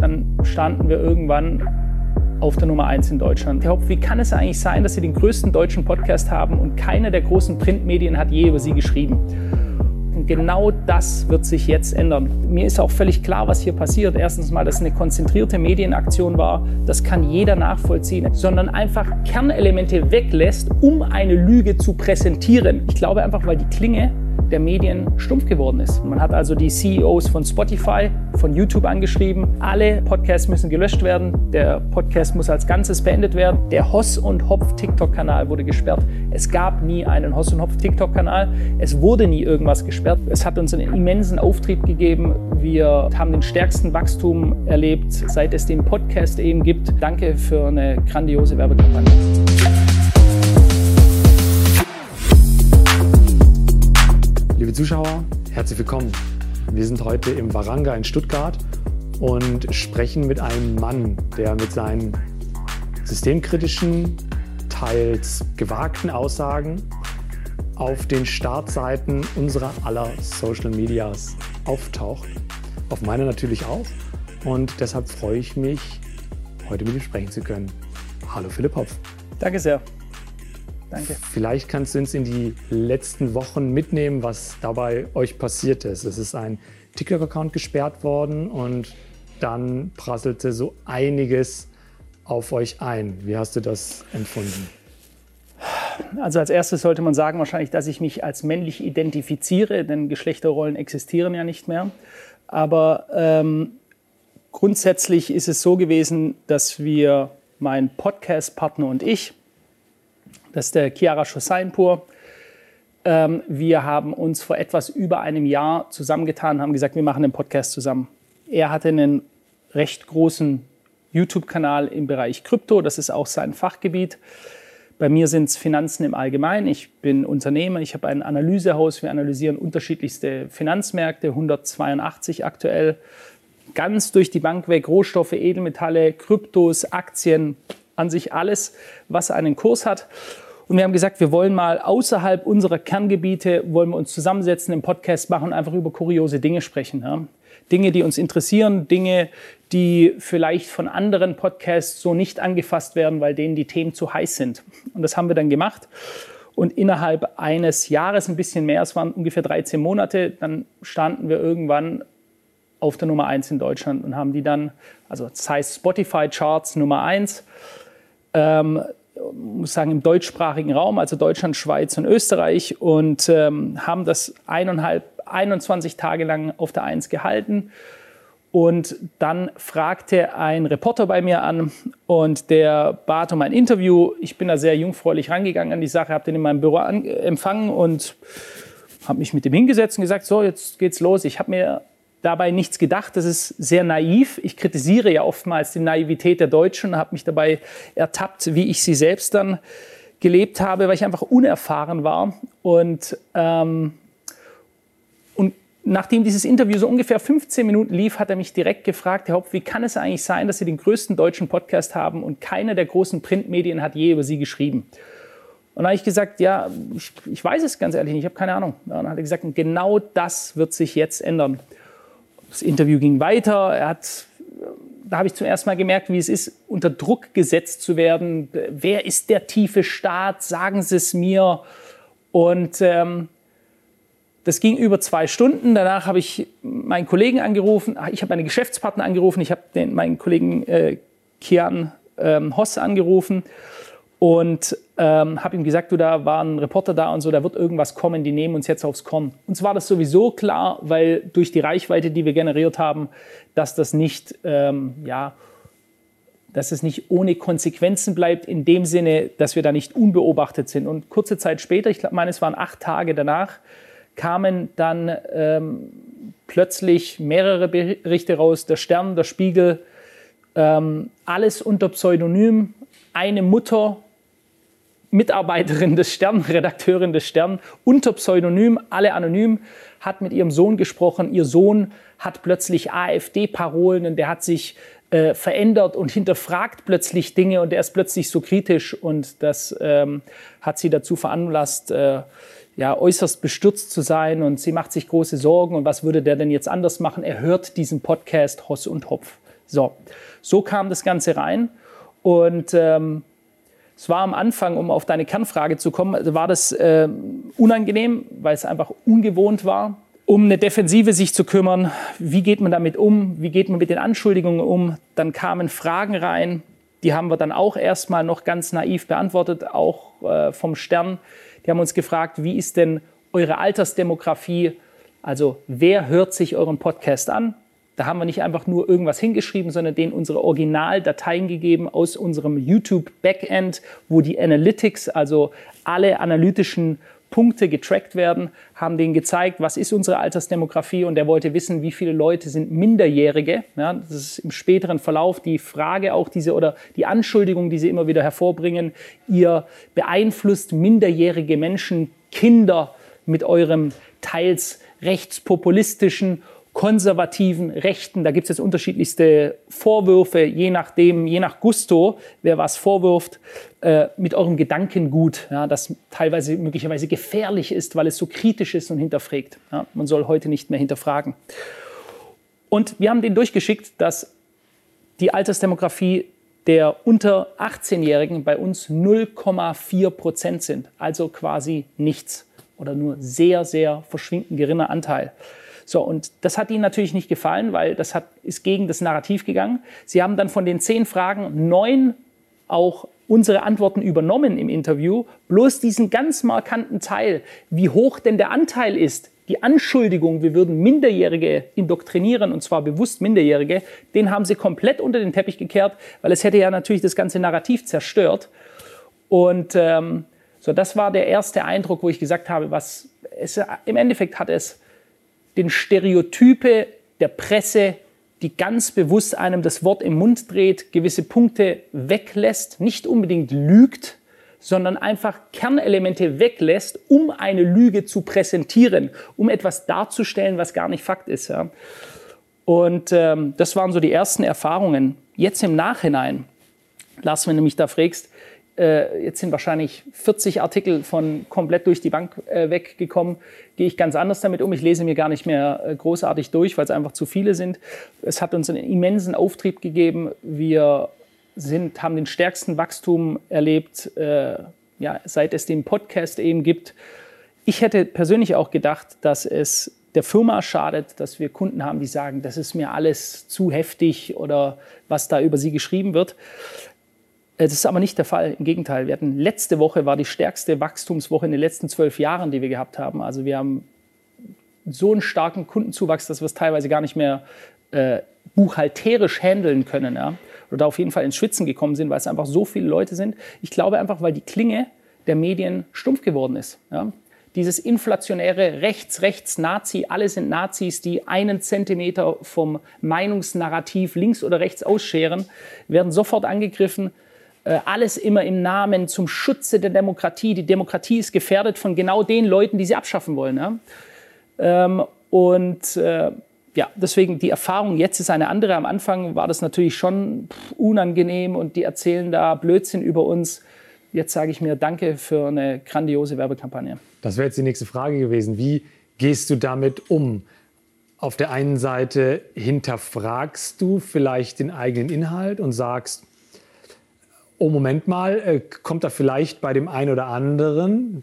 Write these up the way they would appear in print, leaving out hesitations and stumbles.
dann standen wir irgendwann auf der Nummer 1 in Deutschland. Herr Hopf, wie kann es eigentlich sein, dass Sie den größten deutschen Podcast haben und keiner der großen Printmedien hat je über Sie geschrieben? Und genau das wird sich jetzt ändern. Mir ist auch völlig klar, was hier passiert. Erstens mal, dass es eine konzentrierte Medienaktion war. Das kann jeder nachvollziehen. Sondern einfach Kernelemente weglässt, um eine Lüge zu präsentieren. Ich glaube einfach, weil die Klinge der Medien stumpf geworden ist. Man hat also die CEOs von Spotify, von YouTube angeschrieben. Alle Podcasts müssen gelöscht werden. Der Podcast muss als Ganzes beendet werden. Der Hoss und Hopf TikTok-Kanal wurde gesperrt. Es gab nie einen Hoss und Hopf TikTok-Kanal. Es wurde nie irgendwas gesperrt. Es hat uns einen immensen Auftrieb gegeben. Wir haben den stärksten Wachstum erlebt, seit es den Podcast eben gibt. Danke für eine grandiose Werbekampagne. Liebe Zuschauer, herzlich willkommen. Wir sind heute im Varanga in Stuttgart und sprechen mit einem Mann, der mit seinen systemkritischen, teils gewagten Aussagen auf den Startseiten unserer aller Social Medias auftaucht. Auf meiner natürlich auch. Und deshalb freue ich mich, heute mit ihm sprechen zu können. Hallo Philipp Hopf. Danke sehr. Danke. Vielleicht kannst du uns in die letzten Wochen mitnehmen, was dabei euch passiert ist. Es ist ein TikTok-Account gesperrt worden und dann prasselte so einiges auf euch ein. Wie hast du das empfunden? Also als erstes sollte man sagen wahrscheinlich, dass ich mich als männlich identifiziere, denn Geschlechterrollen existieren ja nicht mehr. Aber grundsätzlich ist es so gewesen, dass wir, mein Podcast-Partner und ich, das ist der Chiara Chossainpur. Wir haben uns vor etwas über einem Jahr zusammengetan und haben gesagt, wir machen einen Podcast zusammen. Er hatte einen recht großen YouTube-Kanal im Bereich Krypto, das ist auch sein Fachgebiet. Bei mir sind es Finanzen im Allgemeinen. Ich bin Unternehmer, ich habe ein Analysehaus, wir analysieren unterschiedlichste Finanzmärkte, 182 aktuell. Ganz durch die Bank weg, Rohstoffe, Edelmetalle, Kryptos, Aktien, an sich alles, was einen Kurs hat. Und wir haben gesagt, wir wollen mal außerhalb unserer Kerngebiete, wollen wir uns zusammensetzen, einen Podcast machen und einfach über kuriose Dinge sprechen. Ja? Dinge, die uns interessieren, Dinge, die vielleicht von anderen Podcasts so nicht angefasst werden, weil denen die Themen zu heiß sind. Und das haben wir dann gemacht. Und innerhalb eines Jahres, ein bisschen mehr, es waren ungefähr 13 Monate, dann standen wir irgendwann auf der Nummer 1 in Deutschland und haben die dann, also das heißt Spotify Charts Nummer 1, muss sagen im deutschsprachigen Raum, also Deutschland, Schweiz und Österreich, und haben das 21 Tage lang auf der 1 gehalten. Und dann fragte ein Reporter bei mir an und der bat um ein Interview. Ich bin da sehr jungfräulich rangegangen an die Sache, habe den in meinem Büro empfangen und habe mich mit dem hingesetzt und gesagt, so, jetzt geht's los. Ich habe mir dabei nichts gedacht, das ist sehr naiv. Ich kritisiere ja oftmals die Naivität der Deutschen und habe mich dabei ertappt, wie ich sie selbst dann gelebt habe, weil ich einfach unerfahren war. Und nachdem dieses Interview so ungefähr 15 Minuten lief, hat er mich direkt gefragt, Herr Hopf, wie kann es eigentlich sein, dass Sie den größten deutschen Podcast haben und keiner der großen Printmedien hat je über Sie geschrieben? Und dann habe ich gesagt, ja, ich weiß es ganz ehrlich nicht, ich habe keine Ahnung. Und dann hat er gesagt, genau das wird sich jetzt ändern. Das Interview ging weiter. Da habe ich zum ersten Mal gemerkt, wie es ist, unter Druck gesetzt zu werden. Wer ist der tiefe Staat? Sagen Sie es mir. Und das ging über 2 Stunden. Danach habe ich meinen Kollegen angerufen. Ich habe meine Geschäftspartner angerufen. Ich habe meinen Kollegen Kian Hoss angerufen und habe ihm gesagt, du, da war ein Reporter da und so, da wird irgendwas kommen, die nehmen uns jetzt aufs Korn. Uns war das sowieso klar, weil durch die Reichweite, die wir generiert haben, dass das nicht, dass es nicht ohne Konsequenzen bleibt, in dem Sinne, dass wir da nicht unbeobachtet sind. Und kurze Zeit später, ich meine, es waren 8 Tage danach, kamen dann plötzlich mehrere Berichte raus, der Stern, der Spiegel, alles unter Pseudonym, eine Mutter, Mitarbeiterin des Stern, Redakteurin des Stern, unter Pseudonym, alle anonym, hat mit ihrem Sohn gesprochen. Ihr Sohn hat plötzlich AfD-Parolen und der hat sich verändert und hinterfragt plötzlich Dinge und der ist plötzlich so kritisch und das hat sie dazu veranlasst, äußerst bestürzt zu sein und sie macht sich große Sorgen und was würde der denn jetzt anders machen? Er hört diesen Podcast Hoss und Hopf. So kam das Ganze rein. Und es war am Anfang, um auf deine Kernfrage zu kommen, war das unangenehm, weil es einfach ungewohnt war, um eine Defensive sich zu kümmern. Wie geht man damit um? Wie geht man mit den Anschuldigungen um? Dann kamen Fragen rein, die haben wir dann auch erstmal noch ganz naiv beantwortet, auch vom Stern. Die haben uns gefragt, wie ist denn eure Altersdemografie? Also wer hört sich euren Podcast an? Da haben wir nicht einfach nur irgendwas hingeschrieben, sondern denen unsere Originaldateien gegeben aus unserem YouTube-Backend, wo die Analytics, also alle analytischen Punkte getrackt werden, haben denen gezeigt, was ist unsere Altersdemografie, und der wollte wissen, wie viele Leute sind Minderjährige. Ja, das ist im späteren Verlauf die Frage auch oder die Anschuldigung, die sie immer wieder hervorbringen, ihr beeinflusst minderjährige Menschen, Kinder mit eurem teils rechtspopulistischen, konservativen Rechten. Da gibt es jetzt unterschiedlichste Vorwürfe, je nach Gusto, wer was vorwirft, mit eurem Gedankengut, ja, das teilweise möglicherweise gefährlich ist, weil es so kritisch ist und hinterfragt. Ja, man soll heute nicht mehr hinterfragen. Und wir haben denen durchgeschickt, dass die Altersdemografie der unter 18-Jährigen bei uns 0,4% sind, also quasi nichts oder nur sehr, sehr verschwindend geringer Anteil. So, und das hat ihnen natürlich nicht gefallen, weil ist gegen das Narrativ gegangen. Sie haben dann von den 10 Fragen 9 auch unsere Antworten übernommen im Interview. Bloß diesen ganz markanten Teil, wie hoch denn der Anteil ist, die Anschuldigung, wir würden Minderjährige indoktrinieren, und zwar bewusst Minderjährige, den haben sie komplett unter den Teppich gekehrt, weil es hätte ja natürlich das ganze Narrativ zerstört. Und das war der erste Eindruck, wo ich gesagt habe, im Endeffekt hat es den Stereotype der Presse, die ganz bewusst einem das Wort im Mund dreht, gewisse Punkte weglässt, nicht unbedingt lügt, sondern einfach Kernelemente weglässt, um eine Lüge zu präsentieren, um etwas darzustellen, was gar nicht Fakt ist. Ja. Und das waren so die ersten Erfahrungen. Jetzt im Nachhinein, Lars, wenn du mich da fragst, jetzt sind wahrscheinlich 40 Artikel von komplett durch die Bank weggekommen. Gehe ich ganz anders damit um. Ich lese mir gar nicht mehr großartig durch, weil es einfach zu viele sind. Es hat uns einen immensen Auftrieb gegeben. Wir haben den stärksten Wachstum erlebt, seit es den Podcast eben gibt. Ich hätte persönlich auch gedacht, dass es der Firma schadet, dass wir Kunden haben, die sagen, das ist mir alles zu heftig oder was da über sie geschrieben wird. Das ist aber nicht der Fall. Im Gegenteil, letzte Woche war die stärkste Wachstumswoche in den letzten 12 Jahren, die wir gehabt haben. Also wir haben so einen starken Kundenzuwachs, dass wir es teilweise gar nicht mehr buchhalterisch handeln können. Ja? Oder auf jeden Fall ins Schwitzen gekommen sind, weil es einfach so viele Leute sind. Ich glaube einfach, weil die Klinge der Medien stumpf geworden ist. Ja? Dieses inflationäre Rechts, Nazi, alle sind Nazis, die einen Zentimeter vom Meinungsnarrativ links oder rechts ausscheren, werden sofort angegriffen. Alles immer im Namen zum Schutze der Demokratie. Die Demokratie ist gefährdet von genau den Leuten, die sie abschaffen wollen. Ja? Deswegen die Erfahrung jetzt ist eine andere. Am Anfang war das natürlich schon unangenehm und die erzählen da Blödsinn über uns. Jetzt sage ich mir danke für eine grandiose Werbekampagne. Das wäre jetzt die nächste Frage gewesen. Wie gehst du damit um? Auf der einen Seite hinterfragst du vielleicht den eigenen Inhalt und sagst, oh, Moment mal, kommt da vielleicht bei dem einen oder anderen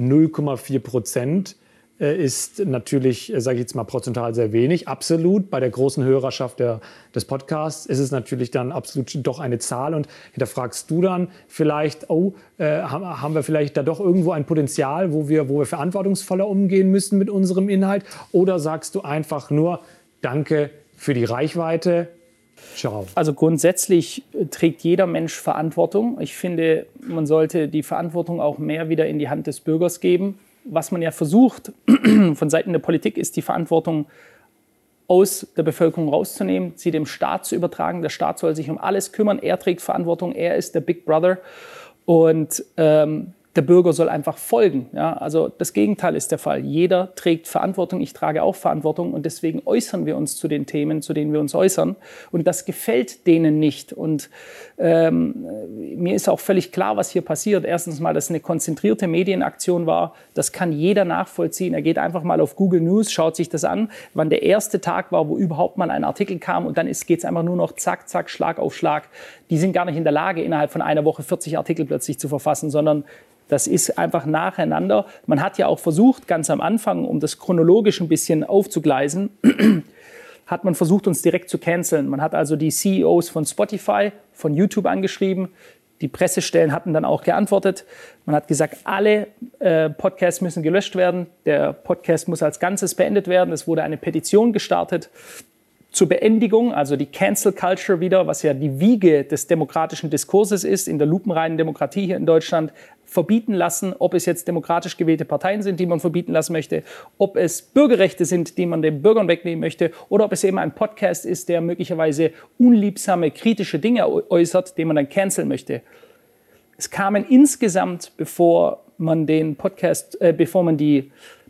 0,4% ist natürlich, sage ich jetzt mal, prozentual sehr wenig. Absolut, bei der großen Hörerschaft des Podcasts ist es natürlich dann absolut doch eine Zahl. Und hinterfragst du dann vielleicht, haben wir vielleicht da doch irgendwo ein Potenzial, wo wir verantwortungsvoller umgehen müssen mit unserem Inhalt? Oder sagst du einfach nur, danke für die Reichweite, ciao? Also grundsätzlich trägt jeder Mensch Verantwortung. Ich finde, man sollte die Verantwortung auch mehr wieder in die Hand des Bürgers geben. Was man ja versucht von Seiten der Politik, ist die Verantwortung aus der Bevölkerung rauszunehmen, sie dem Staat zu übertragen. Der Staat soll sich um alles kümmern. Er trägt Verantwortung. Er ist der Big Brother. Und der Bürger soll einfach folgen. Ja? Also das Gegenteil ist der Fall. Jeder trägt Verantwortung, ich trage auch Verantwortung und deswegen äußern wir uns zu den Themen, zu denen wir uns äußern. Und das gefällt denen nicht. Und mir ist auch völlig klar, was hier passiert. Erstens mal, dass es eine konzentrierte Medienaktion war. Das kann jeder nachvollziehen. Er geht einfach mal auf Google News, schaut sich das an, wann der erste Tag war, wo überhaupt mal ein Artikel kam. Und dann geht es einfach nur noch zack, zack, Schlag auf Schlag. Die sind gar nicht in der Lage, innerhalb von einer Woche 40 Artikel plötzlich zu verfassen, sondern das ist einfach nacheinander. Man hat ja auch versucht, ganz am Anfang, um das chronologisch ein bisschen aufzugleisen, hat man versucht, uns direkt zu canceln. Man hat also die CEOs von Spotify, von YouTube angeschrieben. Die Pressestellen hatten dann auch geantwortet. Man hat gesagt, alle Podcasts müssen gelöscht werden. Der Podcast muss als Ganzes beendet werden. Es wurde eine Petition gestartet zur Beendigung, also die Cancel Culture wieder, was ja die Wiege des demokratischen Diskurses ist, in der lupenreinen Demokratie hier in Deutschland, verbieten lassen, ob es jetzt demokratisch gewählte Parteien sind, die man verbieten lassen möchte, ob es Bürgerrechte sind, die man den Bürgern wegnehmen möchte, oder ob es eben ein Podcast ist, der möglicherweise unliebsame, kritische Dinge äußert, den man dann canceln möchte. Es kamen insgesamt, bevor man den Podcast, bevor man die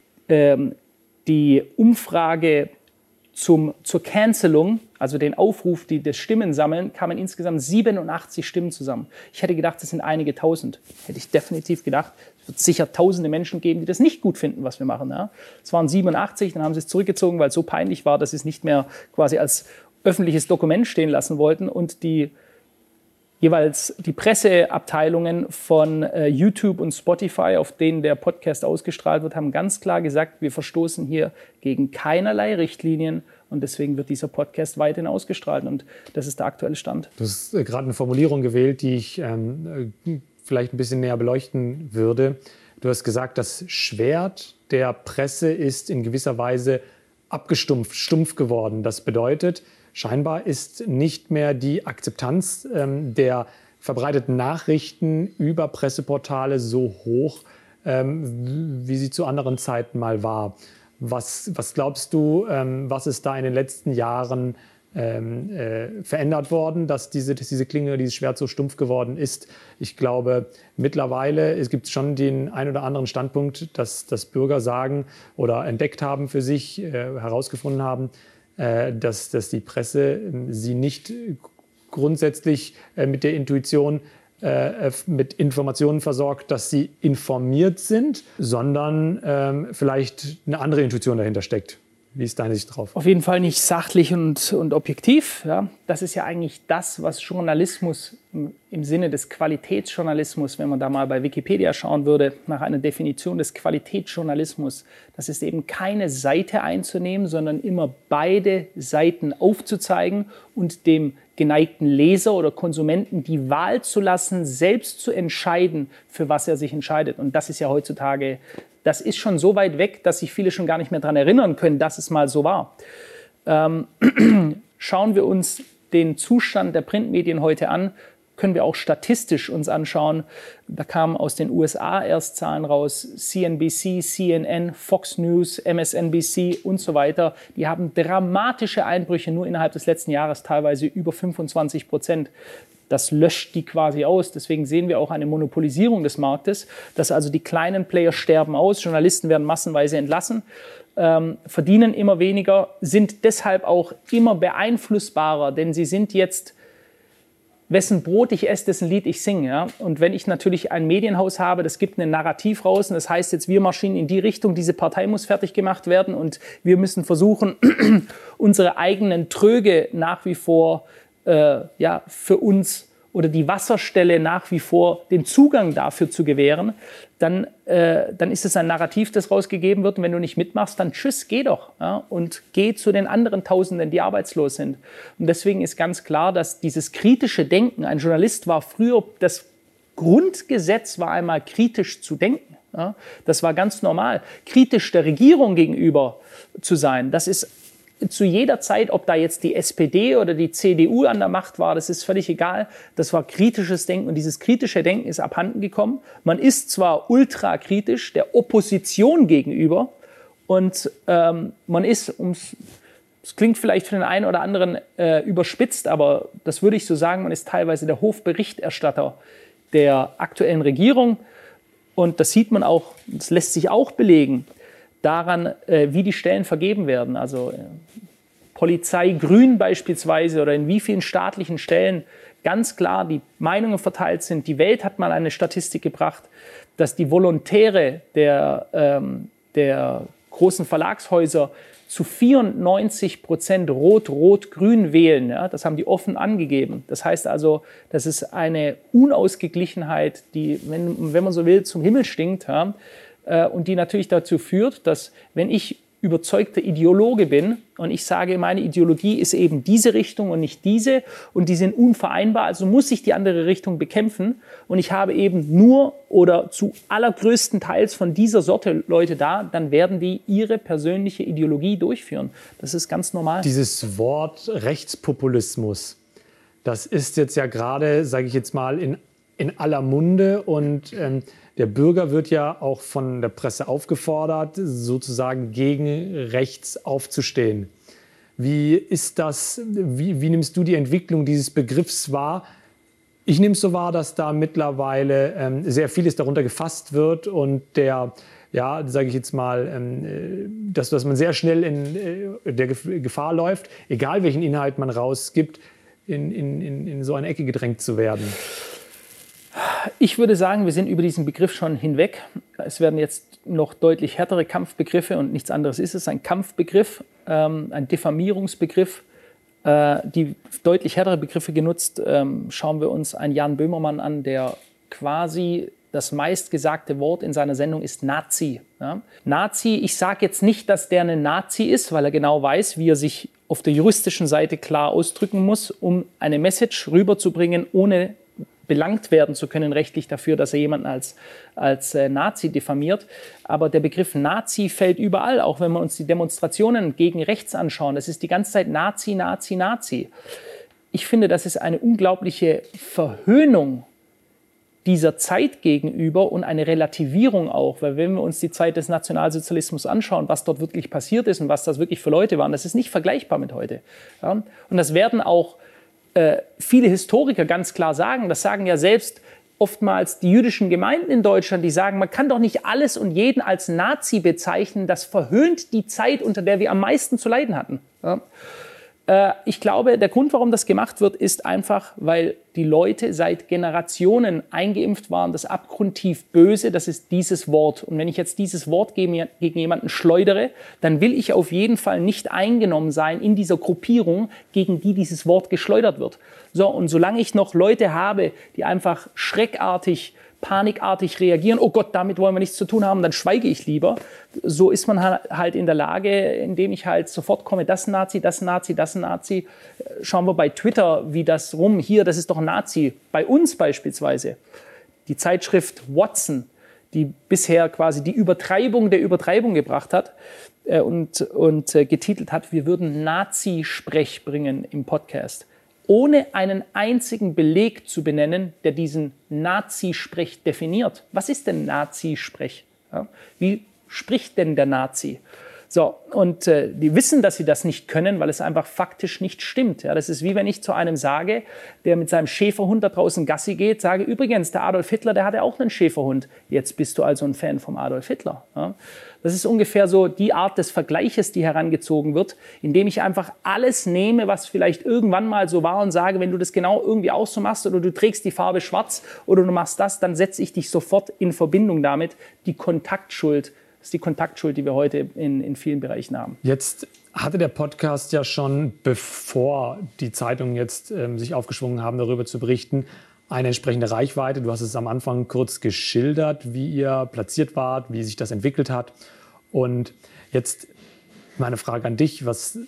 Umfrage zur Cancelung, also den Aufruf, die das Stimmen sammeln, kamen insgesamt 87 Stimmen zusammen. Ich hätte gedacht, das sind einige tausend. Hätte ich definitiv gedacht. Es wird sicher tausende Menschen geben, die das nicht gut finden, was wir machen. Ja. Es waren 87, dann haben sie es zurückgezogen, weil es so peinlich war, dass sie es nicht mehr quasi als öffentliches Dokument stehen lassen wollten. Und jeweils die Presseabteilungen von YouTube und Spotify, auf denen der Podcast ausgestrahlt wird, haben ganz klar gesagt, wir verstoßen hier gegen keinerlei Richtlinien und deswegen wird dieser Podcast weiterhin ausgestrahlt und das ist der aktuelle Stand. Du hast gerade eine Formulierung gewählt, die ich vielleicht ein bisschen näher beleuchten würde. Du hast gesagt, das Schwert der Presse ist in gewisser Weise abgestumpft, stumpf geworden. Das bedeutet, scheinbar ist nicht mehr die Akzeptanz der verbreiteten Nachrichten über Presseportale so hoch, wie sie zu anderen Zeiten mal war. Was glaubst du, was ist da in den letzten Jahren verändert worden, dass diese Klinge, dieses Schwert so stumpf geworden ist? Ich glaube, mittlerweile es gibt schon den ein oder anderen Standpunkt, dass Bürger sagen oder entdeckt haben für sich, herausgefunden haben, dass die Presse sie nicht grundsätzlich mit der Intuition, mit Informationen versorgt, dass sie informiert sind, sondern vielleicht eine andere Intuition dahinter steckt. Wie ist deine Sicht drauf? Auf jeden Fall nicht sachlich und objektiv. Ja. Das ist ja eigentlich das, was Journalismus im Sinne des Qualitätsjournalismus, wenn man da mal bei Wikipedia schauen würde, nach einer Definition des Qualitätsjournalismus, das ist eben keine Seite einzunehmen, sondern immer beide Seiten aufzuzeigen und dem geneigten Leser oder Konsumenten die Wahl zu lassen, selbst zu entscheiden, für was er sich entscheidet. Und das ist ja heutzutage, das ist schon so weit weg, dass sich viele schon gar nicht mehr daran erinnern können, dass es mal so war. Schauen wir uns den Zustand der Printmedien heute an, können wir auch statistisch uns anschauen. Da kamen aus den USA erst Zahlen raus, CNBC, CNN, Fox News, MSNBC und so weiter. Die haben dramatische Einbrüche nur innerhalb des letzten Jahres, teilweise über 25%. Das löscht die quasi aus. Deswegen sehen wir auch eine Monopolisierung des Marktes, dass also die kleinen Player sterben aus, Journalisten werden massenweise entlassen, verdienen immer weniger, sind deshalb auch immer beeinflussbarer, denn sie sind jetzt, wessen Brot ich esse, dessen Lied ich singe. Ja? Und wenn ich natürlich ein Medienhaus habe, das gibt ein Narrativ raus und das heißt jetzt, wir marschieren in die Richtung, diese Partei muss fertig gemacht werden und wir müssen versuchen, unsere eigenen Tröge nach wie vor für uns oder die Wasserstelle nach wie vor den Zugang dafür zu gewähren, dann ist es ein Narrativ, das rausgegeben wird. Und wenn du nicht mitmachst, dann tschüss, geh doch. Ja, und geh zu den anderen Tausenden, die arbeitslos sind. Und deswegen ist ganz klar, dass dieses kritische Denken, ein Journalist war früher, das Grundgesetz war einmal kritisch zu denken. Ja, das war ganz normal. Kritisch der Regierung gegenüber zu sein, das ist zu jeder Zeit, ob da jetzt die SPD oder die CDU an der Macht war, das ist völlig egal. Das war kritisches Denken und dieses kritische Denken ist abhanden gekommen. Man ist zwar ultrakritisch der Opposition gegenüber und man ist, es klingt vielleicht für den einen oder anderen überspitzt, aber das würde ich so sagen, man ist teilweise der Hofberichterstatter der aktuellen Regierung. Und das sieht man auch, das lässt sich auch belegen, daran, wie die Stellen vergeben werden. Also Polizei Grün beispielsweise oder in wie vielen staatlichen Stellen ganz klar die Meinungen verteilt sind. Die Welt hat mal eine Statistik gebracht, dass die Volontäre der großen Verlagshäuser zu 94% Rot-Rot-Grün wählen. Ja, das haben die offen angegeben. Das heißt also, das ist eine Unausgeglichenheit, die, wenn man so will, zum Himmel stinkt. Ja, und die natürlich dazu führt, dass wenn ich überzeugter Ideologe bin und ich sage, meine Ideologie ist eben diese Richtung und nicht diese und die sind unvereinbar, also muss ich die andere Richtung bekämpfen und ich habe eben nur oder zu allergrößten Teils von dieser Sorte Leute da, dann werden die ihre persönliche Ideologie durchführen. Das ist ganz normal. Dieses Wort Rechtspopulismus, das ist jetzt ja gerade, sage ich jetzt mal, in aller Munde und der Bürger wird ja auch von der Presse aufgefordert, sozusagen gegen rechts aufzustehen. Wie ist das, wie nimmst du die Entwicklung dieses Begriffs wahr? Ich nehme es so wahr, dass da mittlerweile sehr vieles darunter gefasst wird und der, ja, sage ich jetzt mal, dass man sehr schnell in der Gefahr läuft, egal welchen Inhalt man rausgibt, in so eine Ecke gedrängt zu werden. Ich würde sagen, wir sind über diesen Begriff schon hinweg. Es werden jetzt noch deutlich härtere Kampfbegriffe und nichts anderes ist es, ein Kampfbegriff, ein Diffamierungsbegriff, die deutlich härtere Begriffe genutzt. Schauen wir uns einen Jan Böhmermann an, der quasi das meistgesagte Wort in seiner Sendung ist Nazi. Ja? Nazi, ich sage jetzt nicht, dass der ein Nazi ist, weil er genau weiß, wie er sich auf der juristischen Seite klar ausdrücken muss, um eine Message rüberzubringen, ohne belangt werden zu können rechtlich dafür, dass er jemanden als Nazi diffamiert. Aber der Begriff Nazi fällt überall, auch wenn wir uns die Demonstrationen gegen rechts anschauen. Das ist die ganze Zeit Nazi, Nazi, Nazi. Ich finde, das ist eine unglaubliche Verhöhnung dieser Zeit gegenüber und eine Relativierung auch, weil wenn wir uns die Zeit des Nationalsozialismus anschauen, was dort wirklich passiert ist und was das wirklich für Leute waren, das ist nicht vergleichbar mit heute. Ja? Und das werden auch viele Historiker ganz klar sagen, das sagen ja selbst oftmals die jüdischen Gemeinden in Deutschland, die sagen, man kann doch nicht alles und jeden als Nazi bezeichnen, das verhöhnt die Zeit, unter der wir am meisten zu leiden hatten. Ja. Ich glaube, der Grund, warum das gemacht wird, ist einfach, weil die Leute seit Generationen eingeimpft waren, das abgrundtief Böse, das ist dieses Wort. Und wenn ich jetzt dieses Wort gegen jemanden schleudere, dann will ich auf jeden Fall nicht eingenommen sein in dieser Gruppierung, gegen die dieses Wort geschleudert wird. So, und solange ich noch Leute habe, die einfach schreckartig, panikartig reagieren, oh Gott, damit wollen wir nichts zu tun haben, dann schweige ich lieber. So ist man halt in der Lage, indem ich halt sofort komme, das Nazi, das Nazi, das Nazi. Schauen wir bei Twitter, wie das hier, das ist doch ein Nazi. Bei uns beispielsweise, die Zeitschrift Watson, die bisher quasi die Übertreibung der Übertreibung gebracht hat und getitelt hat, wir würden Nazi-Sprech bringen im Podcast, ohne einen einzigen Beleg zu benennen, der diesen Nazi-Sprech definiert. Was ist denn Nazi-Sprech? Ja, wie spricht denn der Nazi? So, und die wissen, dass sie das nicht können, weil es einfach faktisch nicht stimmt. Ja, das ist wie wenn ich zu einem sage, der mit seinem Schäferhund da draußen Gassi geht, sage, übrigens, der Adolf Hitler, der hatte auch einen Schäferhund. Jetzt bist du also ein Fan vom Adolf Hitler. Ja, das ist ungefähr so die Art des Vergleiches, die herangezogen wird, indem ich einfach alles nehme, was vielleicht irgendwann mal so war und sage, wenn du das genau irgendwie auch so machst oder du trägst die Farbe schwarz oder du machst das, dann setze ich dich sofort in Verbindung damit. Die Kontaktschuld, das ist die Kontaktschuld, die wir heute in vielen Bereichen haben. Jetzt hatte der Podcast ja schon, bevor die Zeitungen jetzt sich aufgeschwungen haben, darüber zu berichten, eine entsprechende Reichweite. Du hast es am Anfang kurz geschildert, wie ihr platziert wart, wie sich das entwickelt hat. Und jetzt meine Frage an dich,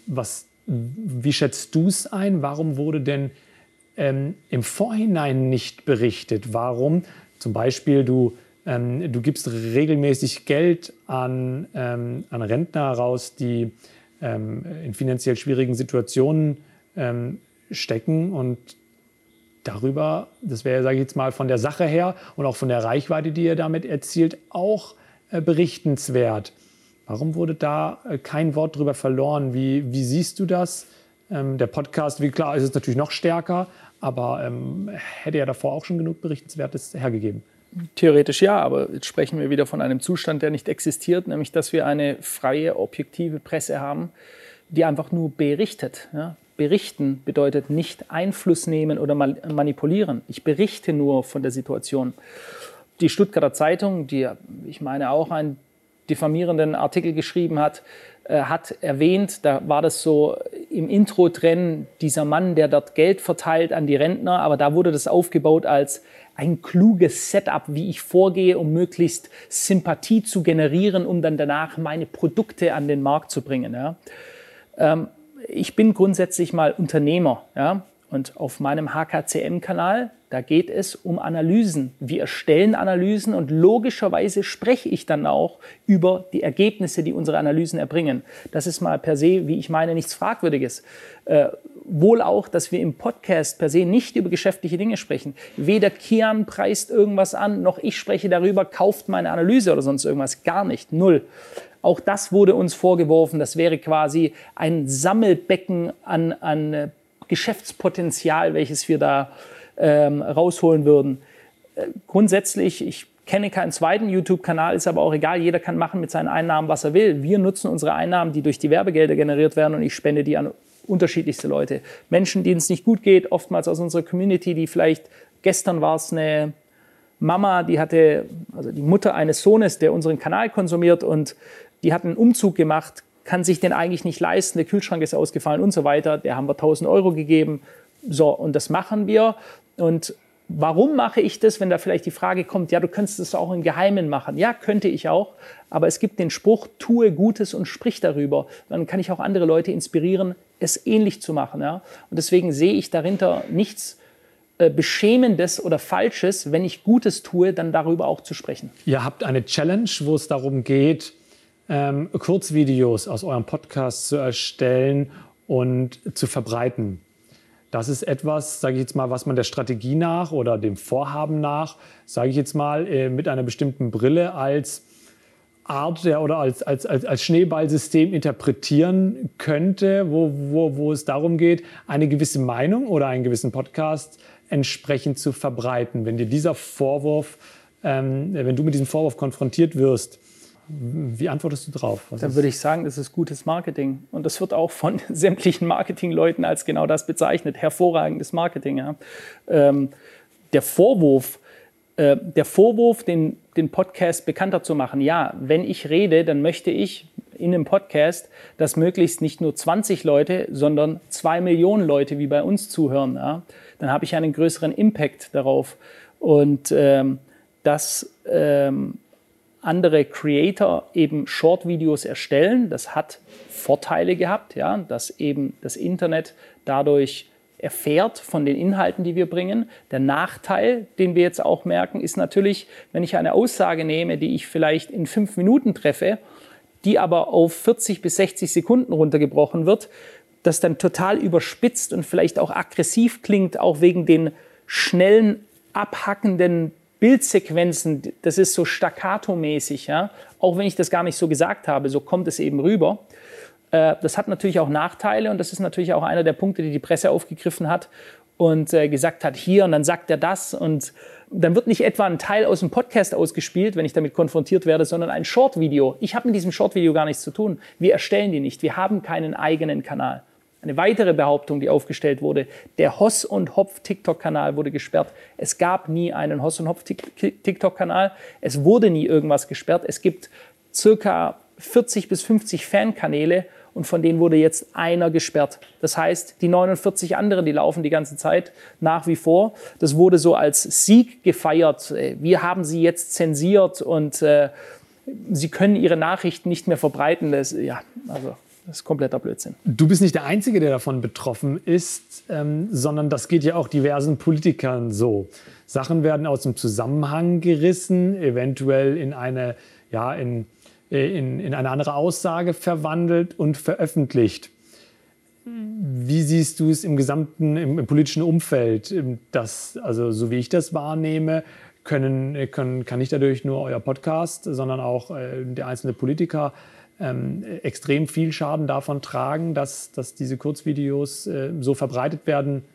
wie schätzt du es ein? Warum wurde denn im Vorhinein nicht berichtet? Warum zum Beispiel du gibst regelmäßig Geld an Rentner raus, die in finanziell schwierigen Situationen stecken und darüber, das wäre, sage ich jetzt mal, von der Sache her und auch von der Reichweite, die ihr damit erzielt, auch berichtenswert. Warum wurde da kein Wort drüber verloren? Wie siehst du das? Der Podcast, wie klar, ist es natürlich noch stärker, aber hätte ja davor auch schon genug Berichtenswertes hergegeben. Theoretisch ja, aber jetzt sprechen wir wieder von einem Zustand, der nicht existiert, nämlich dass wir eine freie, objektive Presse haben, die einfach nur berichtet. Ja? Berichten bedeutet nicht Einfluss nehmen oder manipulieren. Ich berichte nur von der Situation. Die Stuttgarter Zeitung, die, ich meine, auch einen diffamierenden Artikel geschrieben hat, hat erwähnt, da war das so im Intro drin, dieser Mann, der dort Geld verteilt an die Rentner, aber da wurde das aufgebaut als ein kluges Setup, wie ich vorgehe, um möglichst Sympathie zu generieren, um dann danach meine Produkte an den Markt zu bringen. Ja. Ich bin grundsätzlich mal Unternehmer, ja, und auf meinem HKCM-Kanal, da geht es um Analysen. Wir erstellen Analysen und logischerweise spreche ich dann auch über die Ergebnisse, die unsere Analysen erbringen. Das ist mal per se, wie ich meine, nichts Fragwürdiges. Wohl auch, dass wir im Podcast per se nicht über geschäftliche Dinge sprechen. Weder Kian preist irgendwas an, noch ich spreche darüber, kauft meine Analyse oder sonst irgendwas. Gar nicht, null. Auch das wurde uns vorgeworfen, das wäre quasi ein Sammelbecken an Geschäftspotenzial, welches wir da rausholen würden. Grundsätzlich, ich kenne keinen zweiten YouTube-Kanal, ist aber auch egal, jeder kann machen mit seinen Einnahmen, was er will. Wir nutzen unsere Einnahmen, die durch die Werbegelder generiert werden, und ich spende die an unterschiedlichste Leute. Menschen, denen es nicht gut geht, oftmals aus unserer Community, die vielleicht, gestern war es eine Mama, die hatte, also die Mutter eines Sohnes, der unseren Kanal konsumiert, und die hat einen Umzug gemacht, kann sich den eigentlich nicht leisten, der Kühlschrank ist ausgefallen und so weiter. Der haben wir 1.000 Euro gegeben. So, und das machen wir. Und warum mache ich das, wenn da vielleicht die Frage kommt, ja, du könntest das auch im Geheimen machen. Ja, könnte ich auch. Aber es gibt den Spruch, tue Gutes und sprich darüber. Dann kann ich auch andere Leute inspirieren, es ähnlich zu machen. Ja? Und deswegen sehe ich dahinter nichts Beschämendes oder Falsches, wenn ich Gutes tue, dann darüber auch zu sprechen. Ihr habt eine Challenge, wo es darum geht, Kurzvideos aus eurem Podcast zu erstellen und zu verbreiten. Das ist etwas, sage ich jetzt mal, was man der Strategie nach oder dem Vorhaben nach, sage ich jetzt mal, mit einer bestimmten Brille als Art oder als Schneeballsystem interpretieren könnte, wo es darum geht, eine gewisse Meinung oder einen gewissen Podcast entsprechend zu verbreiten. Wenn dir dieser Vorwurf, wenn du mit diesem Vorwurf konfrontiert wirst, wie antwortest du drauf? Dann würde ich sagen, das ist gutes Marketing. Und das wird auch von sämtlichen Marketingleuten als genau das bezeichnet. Hervorragendes Marketing. Ja. Der Vorwurf, den Podcast bekannter zu machen. Ja, wenn ich rede, dann möchte ich in einem Podcast, dass möglichst nicht nur 20 Leute, sondern 2 Millionen Leute wie bei uns zuhören. Ja. Dann habe ich einen größeren Impact darauf. Und dass andere Creator eben Short-Videos erstellen, das hat Vorteile gehabt, ja, dass eben das Internet dadurch erfährt von den Inhalten, die wir bringen. Der Nachteil, den wir jetzt auch merken, ist natürlich, wenn ich eine Aussage nehme, die ich vielleicht in 5 Minuten treffe, die aber auf 40 bis 60 Sekunden runtergebrochen wird, das dann total überspitzt und vielleicht auch aggressiv klingt, auch wegen den schnellen, abhackenden Bildsequenzen, das ist so staccato-mäßig, ja? Auch wenn ich das gar nicht so gesagt habe, so kommt es eben rüber. Das hat natürlich auch Nachteile, und das ist natürlich auch einer der Punkte, die die Presse aufgegriffen hat und gesagt hat, hier, und dann sagt er das, und dann wird nicht etwa ein Teil aus dem Podcast ausgespielt, wenn ich damit konfrontiert werde, sondern ein Short-Video. Ich habe mit diesem Short-Video gar nichts zu tun. Wir erstellen die nicht, wir haben keinen eigenen Kanal. Eine weitere Behauptung, die aufgestellt wurde, der Hoss und Hopf TikTok-Kanal wurde gesperrt. Es gab nie einen Hoss und Hopf TikTok-Kanal. Es wurde nie irgendwas gesperrt. Es gibt circa 40 bis 50 Fankanäle, und von denen wurde jetzt einer gesperrt. Das heißt, die 49 anderen, die laufen die ganze Zeit nach wie vor. Das wurde so als Sieg gefeiert. Wir haben sie jetzt zensiert und sie können ihre Nachrichten nicht mehr verbreiten. Das ist kompletter Blödsinn. Du bist nicht der Einzige, der davon betroffen ist, sondern das geht ja auch diversen Politikern so. Sachen werden aus dem Zusammenhang gerissen, eventuell in eine andere Aussage verwandelt und veröffentlich. Wie siehst du es im gesamten, im politischen Umfeld? Also so wie ich das wahrnehme, kann nicht dadurch nur euer Podcast, sondern auch der einzelne Politiker extrem viel Schaden davon tragen, dass diese Kurzvideos so verbreitet werden,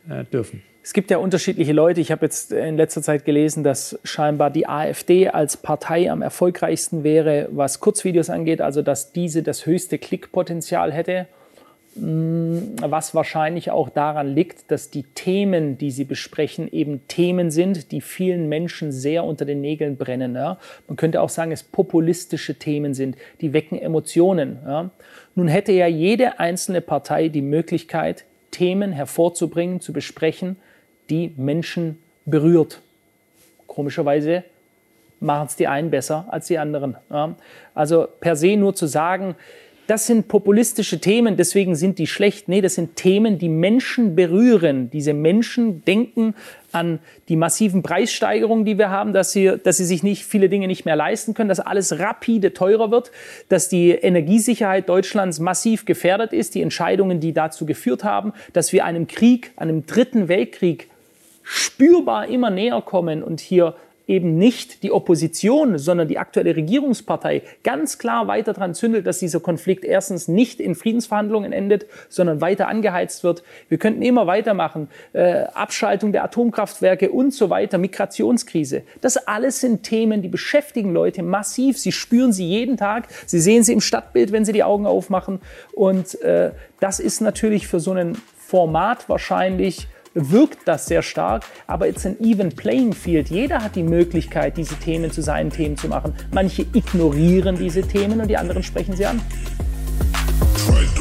dürfen. Es gibt ja unterschiedliche Leute. Ich habe jetzt in letzter Zeit gelesen, dass scheinbar die AfD als Partei am erfolgreichsten wäre, was Kurzvideos angeht, also dass diese das höchste Klickpotenzial hätte. Was wahrscheinlich auch daran liegt, dass die Themen, die sie besprechen, eben Themen sind, die vielen Menschen sehr unter den Nägeln brennen. Ja. Man könnte auch sagen, es populistische Themen sind, die wecken Emotionen. Ja. Nun hätte ja jede einzelne Partei die Möglichkeit, Themen hervorzubringen, zu besprechen, die Menschen berührt. Komischerweise machen es die einen besser als die anderen. Ja. Also per se nur zu sagen, das sind populistische Themen, deswegen sind die schlecht. Nee, das sind Themen, die Menschen berühren. Diese Menschen denken an die massiven Preissteigerungen, die wir haben, dass sie sich viele Dinge nicht mehr leisten können, dass alles rapide teurer wird, dass die Energiesicherheit Deutschlands massiv gefährdet ist, die Entscheidungen, die dazu geführt haben, dass wir einem Krieg, einem dritten Weltkrieg spürbar immer näher kommen und hier eben nicht die Opposition, sondern die aktuelle Regierungspartei ganz klar weiter daran zündelt, dass dieser Konflikt erstens nicht in Friedensverhandlungen endet, sondern weiter angeheizt wird. Wir könnten immer weitermachen. Abschaltung der Atomkraftwerke und so weiter, Migrationskrise. Das alles sind Themen, die beschäftigen Leute massiv. Sie spüren sie jeden Tag. Sie sehen sie im Stadtbild, wenn sie die Augen aufmachen. Und das ist natürlich für so ein Format wahrscheinlich wirkt das sehr stark, aber it's an even playing field. Jeder hat die Möglichkeit, diese Themen zu seinen Themen zu machen. Manche ignorieren diese Themen und die anderen sprechen sie an.